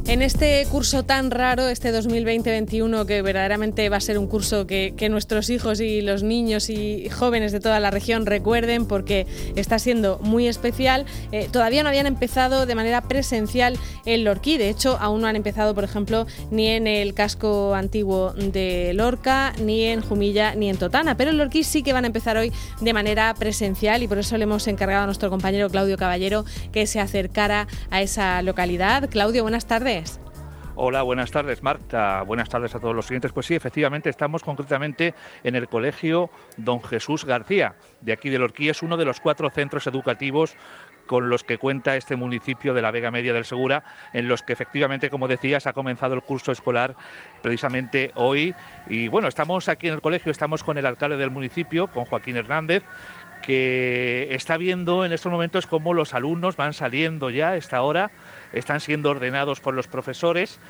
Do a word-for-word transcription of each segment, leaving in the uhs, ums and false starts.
En este curso tan raro, este dos mil veinte veintiuno, que verdaderamente va a ser un curso que, que nuestros hijos y los niños y jóvenes de toda la región recuerden porque está siendo muy especial, eh, todavía no habían empezado de manera presencial en Lorquí. De hecho, aún no han empezado, por ejemplo, ni en el casco antiguo de Lorca, ni en Jumilla, ni en Totana. Pero en Lorquí sí que van a empezar hoy de manera presencial y por eso le hemos encargado a nuestro compañero Claudio Caballero que se acercara a esa localidad. Claudio, buenas tardes. Hola, buenas tardes, Marta. Buenas tardes a todos los siguientes. Pues sí, efectivamente, estamos concretamente en el Colegio Don Jesús García, de aquí de Lorquí. Es uno de los cuatro centros educativos con los que cuenta este municipio de la Vega Media del Segura, en los que efectivamente, como decías, ha comenzado el curso escolar precisamente hoy. Y bueno, estamos aquí en el colegio, estamos con el alcalde del municipio, con Joaquín Hernández, que está viendo en estos momentos cómo los alumnos van saliendo ya a esta hora, están siendo ordenados por los profesores.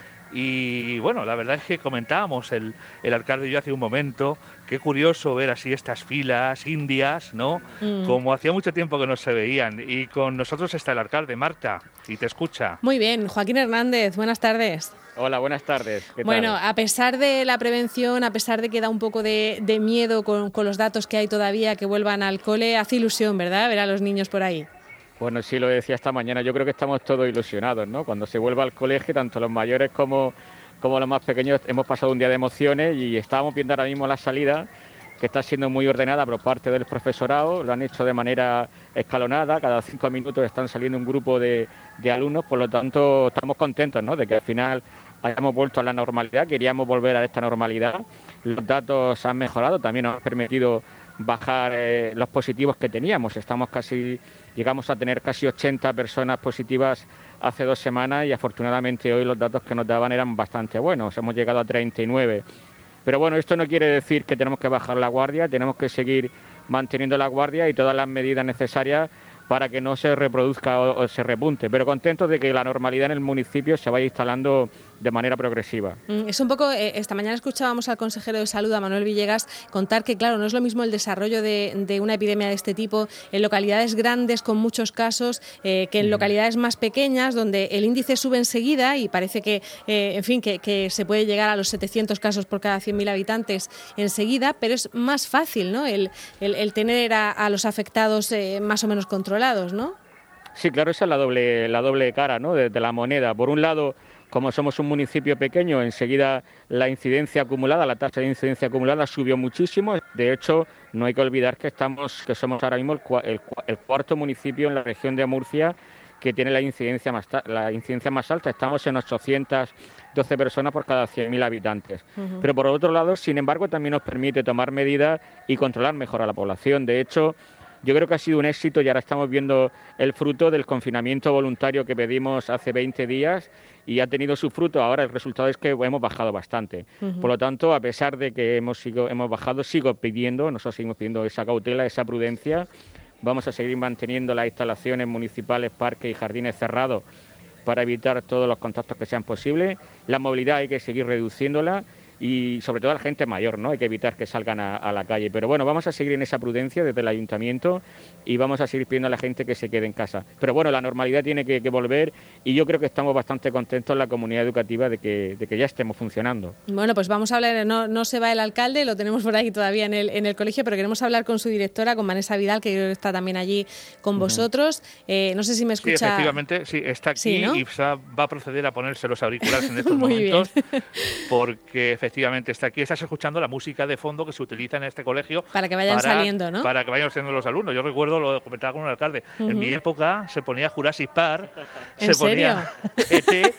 Y bueno, la verdad es que comentábamos el, el alcalde y yo hace un momento, qué curioso ver así estas filas indias, ¿no? Mm. Como hacía mucho tiempo que no se veían. Y con nosotros está el alcalde, Marta, y te escucha. Muy bien, Joaquín Hernández, buenas tardes. Hola, buenas tardes. ¿Qué bueno, tal? A pesar de la prevención, a pesar de que da un poco de, de miedo con, con los datos que hay todavía que vuelvan al cole, hace ilusión, ¿verdad?, ver a los niños por ahí. Bueno, sí, lo decía esta mañana, yo creo que estamos todos ilusionados, ¿no? Cuando se vuelva al colegio, tanto los mayores como, como los más pequeños, hemos pasado un día de emociones y estábamos viendo ahora mismo la salida, que está siendo muy ordenada por parte del profesorado, lo han hecho de manera escalonada, cada cinco minutos están saliendo un grupo de, de alumnos, por lo tanto estamos contentos, ¿no?, de que al final hayamos vuelto a la normalidad, queríamos volver a esta normalidad, los datos han mejorado, también nos han permitido bajar eh, los positivos que teníamos, estamos casi, llegamos a tener casi ochenta personas positivas hace dos semanas y afortunadamente hoy los datos que nos daban eran bastante buenos, hemos llegado a treinta y nueve. Pero bueno, esto no quiere decir que tenemos que bajar la guardia, tenemos que seguir manteniendo la guardia y todas las medidas necesarias para que no se reproduzca o, o se repunte, pero contentos de que la normalidad en el municipio se vaya instalando de manera progresiva. Es un poco, eh, esta mañana escuchábamos al consejero de Salud, a Manuel Villegas, contar que, claro, no es lo mismo el desarrollo de, de una epidemia de este tipo en localidades grandes con muchos casos eh, que en localidades más pequeñas donde el índice sube enseguida y parece que, eh, en fin, que, que se puede llegar a los setecientos casos por cada cien mil habitantes enseguida, pero es más fácil, ¿no?, el, el, el tener a, a los afectados eh, más o menos controlados, ¿no? Sí, claro, esa es la doble, la doble cara, ¿no?, de, de la moneda. Por un lado, como somos un municipio pequeño, enseguida la incidencia acumulada, la tasa de incidencia acumulada subió muchísimo. De hecho, no hay que olvidar que estamos, que somos ahora mismo el, el, el cuarto municipio en la región de Murcia que tiene la incidencia más, la incidencia más alta. Estamos en ochocientas doce personas por cada cien mil habitantes. Uh-huh. Pero por otro lado, sin embargo, también nos permite tomar medidas y controlar mejor a la población. De hecho, yo creo que ha sido un éxito y ahora estamos viendo el fruto del confinamiento voluntario que pedimos hace veinte días y ha tenido su fruto. Ahora el resultado es que hemos bajado bastante. Uh-huh. Por lo tanto, a pesar de que hemos, sigo, hemos bajado, sigo pidiendo, nosotros seguimos pidiendo esa cautela, esa prudencia. Vamos a seguir manteniendo las instalaciones municipales, parques y jardines cerrados para evitar todos los contactos que sean posibles. La movilidad hay que seguir reduciéndola y sobre todo a la gente mayor, ¿no? Hay que evitar que salgan a, a la calle. Pero bueno, vamos a seguir en esa prudencia desde el ayuntamiento y vamos a seguir pidiendo a la gente que se quede en casa. Pero bueno, la normalidad tiene que, que volver y yo creo que estamos bastante contentos en la comunidad educativa de que, de que ya estemos funcionando. Bueno, pues vamos a hablar, no, no se va el alcalde, lo tenemos por ahí todavía en el, en el colegio, pero queremos hablar con su directora, con Vanessa Vidal, que creo que está también allí con uh-huh. vosotros. Eh, no sé si me escucha. Sí, efectivamente, sí, está aquí, sí, ¿no?, y va a proceder a ponerse los auriculares en estos Muy momentos, bien. Porque efectivamente está aquí, estás escuchando la música de fondo que se utiliza en este colegio. Para que vayan para, saliendo, ¿no? Para que vayan saliendo los alumnos. Yo recuerdo, lo comentaba con un alcalde, uh-huh. en mi época se ponía Jurassic Park, ¿En se serio? ponía E T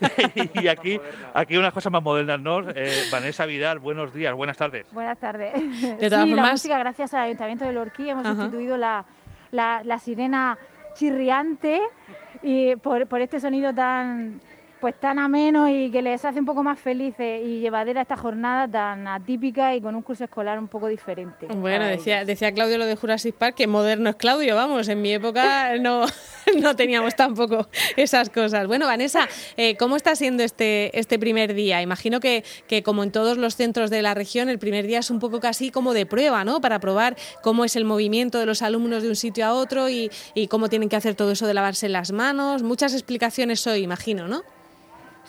y aquí, aquí unas cosas más modernas, ¿no? Eh, Vanessa Vidal, buenos días, buenas tardes. Buenas tardes. De todas sí, formas, la música, gracias al Ayuntamiento de Lorquí, hemos uh-huh. sustituido la, la, la sirena chirriante y por, por este sonido tan... pues tan ameno y que les hace un poco más felices y llevadera esta jornada tan atípica y con un curso escolar un poco diferente. Bueno, decía, decía Claudio lo de Jurassic Park, que moderno es Claudio, vamos, en mi época no, no teníamos tampoco esas cosas. Bueno, Vanessa, eh, ¿cómo está siendo este, este primer día? Imagino que, que como en todos los centros de la región, el primer día es un poco casi como de prueba, ¿no?, para probar cómo es el movimiento de los alumnos de un sitio a otro y, y cómo tienen que hacer todo eso de lavarse las manos. Muchas explicaciones hoy, imagino, ¿no?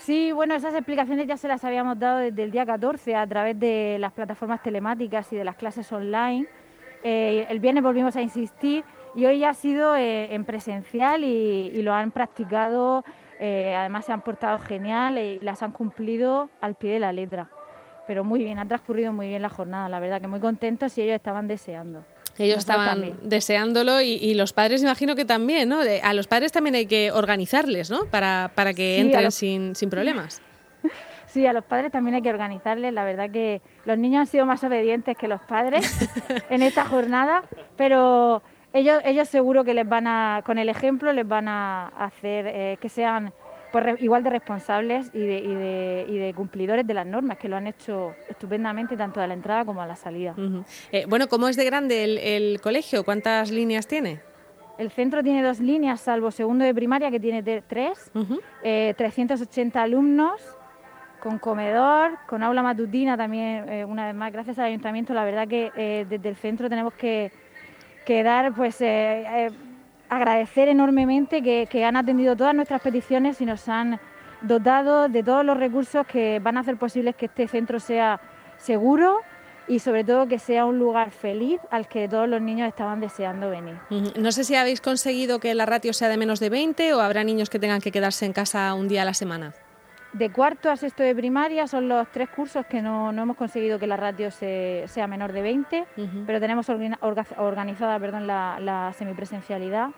Sí, bueno, esas explicaciones ya se las habíamos dado desde el día catorce a través de las plataformas telemáticas y de las clases online. Eh, el viernes volvimos a insistir y hoy ha sido eh, en presencial y, y lo han practicado, eh, además se han portado genial y las han cumplido al pie de la letra. Pero muy bien, ha transcurrido muy bien la jornada, la verdad que muy contentos y ellos estaban deseando. Ellos estaban también deseándolo y, y los padres imagino que también, ¿no? A los padres también hay que organizarles, ¿no? Para, para que sí, entren los... sin, sin problemas. Sí, a los padres también hay que organizarles. La verdad que los niños han sido más obedientes que los padres en esta jornada, pero ellos, ellos seguro que les van a, con el ejemplo les van a hacer eh, que sean pues, igual de responsables y de, y, de, y de cumplidores de las normas, que lo han hecho estupendamente tanto a la entrada como a la salida. Uh-huh. Eh, bueno, ¿cómo es de grande el, el colegio? ¿Cuántas líneas tiene? El centro tiene dos líneas, salvo segundo de primaria, que tiene de, tres, uh-huh. eh, trescientos ochenta alumnos, con comedor, con aula matutina también, eh, una vez más, gracias al ayuntamiento. La verdad que eh, desde el centro tenemos que, que dar, pues, eh, eh, agradecer enormemente que, que han atendido todas nuestras peticiones y nos han dotado de todos los recursos que van a hacer posible que este centro sea seguro y sobre todo que sea un lugar feliz al que todos los niños estaban deseando venir. No sé si habéis conseguido que la ratio sea de menos de veinte o habrá niños que tengan que quedarse en casa un día a la semana. De cuarto a sexto de primaria son los tres cursos que no, no hemos conseguido que la ratio se, sea menor de veinte, uh-huh. pero tenemos orga, organizada perdón, la, la semipresencialidad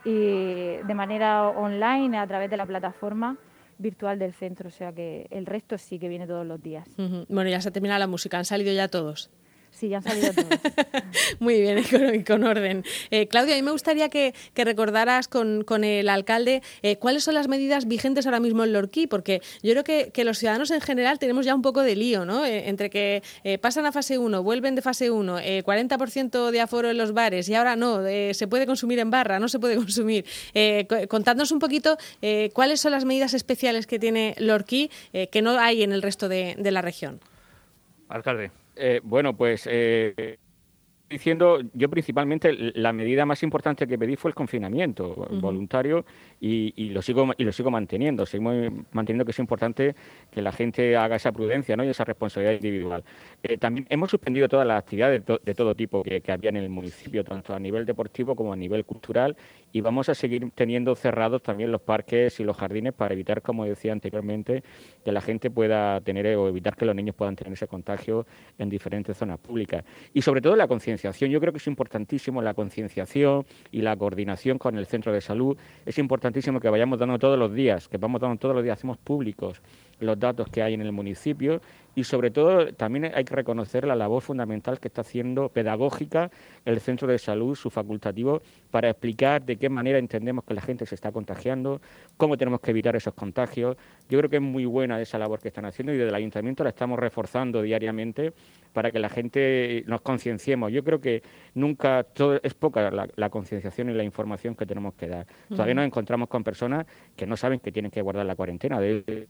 y de manera online a través de la plataforma virtual del centro, o sea que el resto sí que viene todos los días. Uh-huh. Bueno, ya se ha terminado la música, ¿han salido ya todos? Sí, ya han salido todos. Muy bien, y con, y con orden. Eh, Claudia, a mí me gustaría que, que recordaras con, con el alcalde eh, cuáles son las medidas vigentes ahora mismo en Lorquí, porque yo creo que, que los ciudadanos en general tenemos ya un poco de lío, ¿no? Eh, entre que eh, pasan a fase uno, vuelven de fase uno, eh, cuarenta por ciento de aforo en los bares y ahora no, eh, se puede consumir en barra, no se puede consumir. Eh, contadnos un poquito eh, cuáles son las medidas especiales que tiene Lorquí eh, que no hay en el resto de, de la región. Alcalde. Eh, bueno, pues eh, diciendo, yo principalmente la medida más importante que pedí fue el confinamiento uh-huh. voluntario y, y lo sigo y lo sigo manteniendo. Seguimos manteniendo que es importante que la gente haga esa prudencia, ¿no? Y esa responsabilidad individual. Eh, también hemos suspendido todas las actividades de, to- de todo tipo que, que había en el municipio, tanto a nivel deportivo como a nivel cultural, y vamos a seguir teniendo cerrados también los parques y los jardines para evitar, como decía anteriormente, que la gente pueda tener o evitar que los niños puedan tener ese contagio en diferentes zonas públicas. Y sobre todo la concienciación. Yo creo que es importantísimo la concienciación y la coordinación con el centro de salud. Es importantísimo que vayamos dando todos los días, que vamos dando todos los días, hacemos públicos los datos que hay en el municipio y sobre todo también hay que reconocer la labor fundamental que está haciendo pedagógica el centro de salud, su facultativo, para explicar de qué manera entendemos que la gente se está contagiando, cómo tenemos que evitar esos contagios. Yo creo que es muy buena esa labor que están haciendo y desde el ayuntamiento la estamos reforzando diariamente para que la gente nos concienciemos. Yo creo que nunca, todo, es poca la, la concienciación y la información que tenemos que dar. Todavía uh-huh. nos encontramos con personas que no saben que tienen que guardar la cuarentena. De,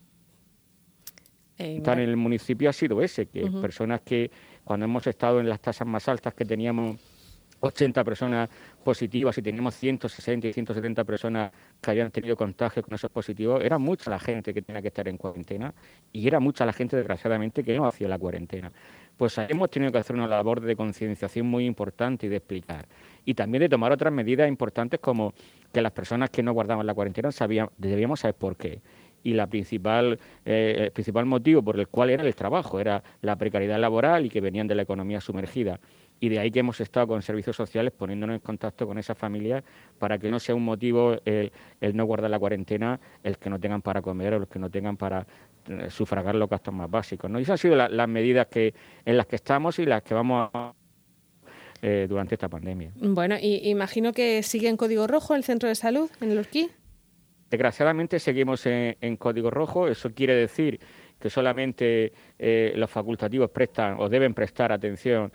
Estar en el municipio ha sido ese, que uh-huh. personas que cuando hemos estado en las tasas más altas que teníamos ochenta personas positivas y teníamos ciento sesenta y ciento setenta personas que habían tenido contagio con esos positivos, era mucha la gente que tenía que estar en cuarentena y era mucha la gente, desgraciadamente, que no hacía la cuarentena. Pues hemos tenido que hacer una labor de concienciación muy importante y de explicar. Y también de tomar otras medidas importantes como que las personas que no guardaban la cuarentena sabían, debíamos saber por qué. Y la principal, eh, el principal motivo por el cual era el trabajo, era la precariedad laboral y que venían de la economía sumergida. Y de ahí que hemos estado con servicios sociales poniéndonos en contacto con esas familias para que no sea un motivo el, el no guardar la cuarentena, el que no tengan para comer o los que no tengan para eh, sufragar los gastos más básicos, ¿no? Y esas han sido la, las medidas que en las que estamos y las que vamos a eh, durante esta pandemia. Bueno, y imagino que sigue en código rojo el centro de salud en Lorquí. Desgraciadamente seguimos en, en código rojo. Eso quiere decir que solamente eh, los facultativos prestan o deben prestar atención,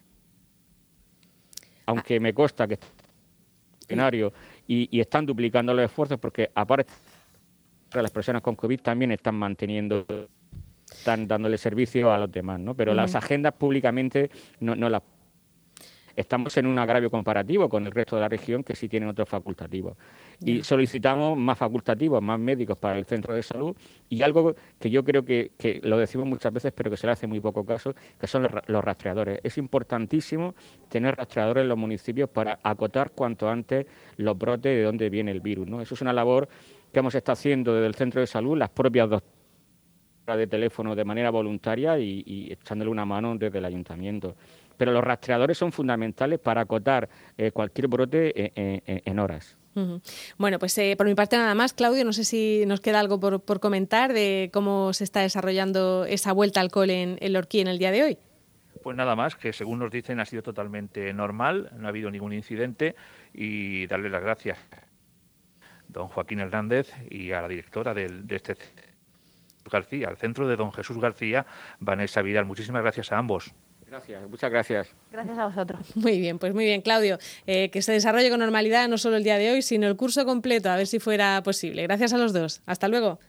aunque me consta que escenario y, y están duplicando los esfuerzos porque aparte las personas con COVID también están manteniendo, están dándole servicio a los demás, ¿no? Pero uh-huh. las agendas públicamente no, no las estamos en un agravio comparativo con el resto de la región que sí tienen otros facultativos. Y solicitamos más facultativos, más médicos para el centro de salud y algo que yo creo que, que lo decimos muchas veces pero que se le hace muy poco caso, que son los, los rastreadores. Es importantísimo tener rastreadores en los municipios para acotar cuanto antes los brotes de dónde viene el virus, ¿no? Eso es una labor que hemos estado haciendo desde el centro de salud, las propias doctoras de teléfono de manera voluntaria y, y echándole una mano desde el ayuntamiento. Pero los rastreadores son fundamentales para acotar eh, cualquier brote en, en, en horas. Uh-huh. Bueno, pues eh, por mi parte nada más. Claudio, no sé si nos queda algo por, por comentar de cómo se está desarrollando esa vuelta al cole en, en Lorquí en el día de hoy. Pues nada más, que según nos dicen ha sido totalmente normal, no ha habido ningún incidente y darle las gracias a don Joaquín Hernández y a la directora del, de este García, al centro de don Jesús García, Vanessa Vidal. Muchísimas gracias a ambos. Gracias, muchas gracias. Gracias a vosotros. Muy bien, pues muy bien, Claudio. Eh, que se desarrolle con normalidad no solo el día de hoy, sino el curso completo, a ver si fuera posible. Gracias a los dos. Hasta luego.